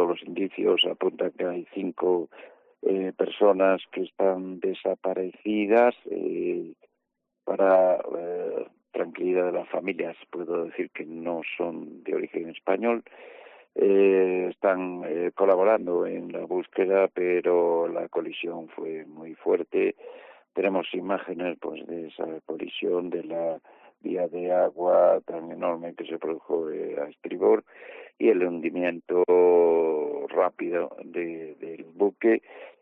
los indicios apuntan que hay 5 personas que están desaparecidas. Para tranquilidad de las familias, puedo decir que no son de origen español. Están colaborando en la búsqueda, pero la colisión fue muy fuerte. Tenemos imágenes pues de esa colisión, de la vía de agua tan enorme que se produjo a estribor y el hundimiento rápido del buque.